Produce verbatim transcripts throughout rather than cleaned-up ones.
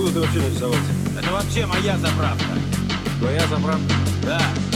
Откуда ты вообще нарисовался? Это вообще моя заправка. Твоя заправка? Да.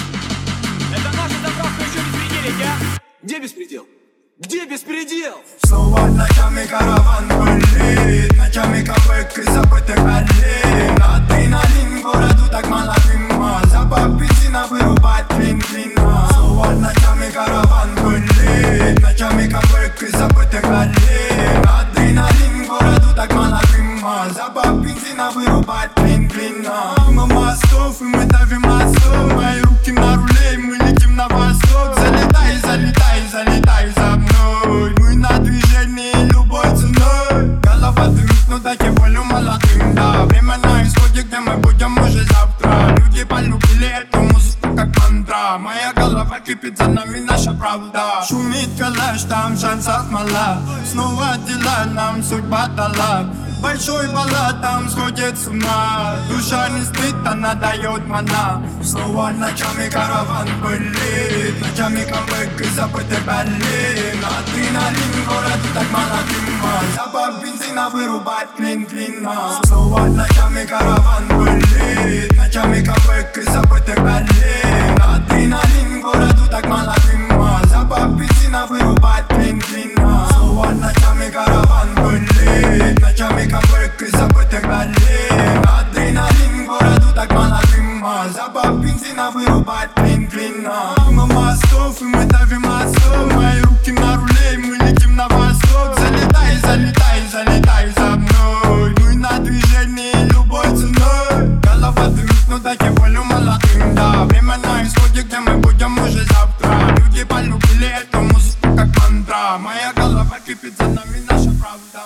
Это наша заправка еще беспределить, а? Где беспредел? Где беспредел? Снова ночами караван пылит, ночами кафе из забытых аллей. Адреналин городу так мало дыма, запах бензина вырубает клин-клин. Снова ночами караван пылит, ночами кафе из забытых аллей. Адреналин городу так мало дыма, запах бензина вырубает клин-клин. Мы мостов и мы давим мостов, мои руки на руле и мы летим на восток. Залетай, залетай, залетай за мной, мы на движении любой ценой. Голова дымит, но дайте волю молодым, да. Время на исходе, где мы будем уже завтра. Люди полюбили эту музыку как мантра. Моя голова кипит, за нами наша правда. Шумит калаш, там шансов мало. Снова дела нам судьба дала. Большой баллад там сходит с ума. Душа не спит, она дает мана. Снова ночами караван пылит, ночами камбэк из забытых аллей. Адреналин городу так мало дыма, запах бензина вырубает клин-клин. Снова ночами караван пылит, ночами камбэк из забытых аллей. Адреналин городу так мало дыма, запах бензина вырубает клин-клин. Снова ночами караван пылит, ночами камбэк из забытых аллей. Адреналин городу так мало дыма, запах бензина вырубает клин-клин. Мы мостов и мы давим мостов, мои руки на руле и мы летим на восток. Залетай, залетай, залетай за мной, мы на движении любой ценой. Голова дымит, но дайте волю молодым, да. Время на исходе, где мы будем уже завтра. Люди полюбили эту музыку как мантра. Моя голова кипит, за нами наша правда.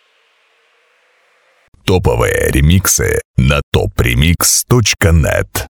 Топовые ремиксы на топ ремикс точка нет.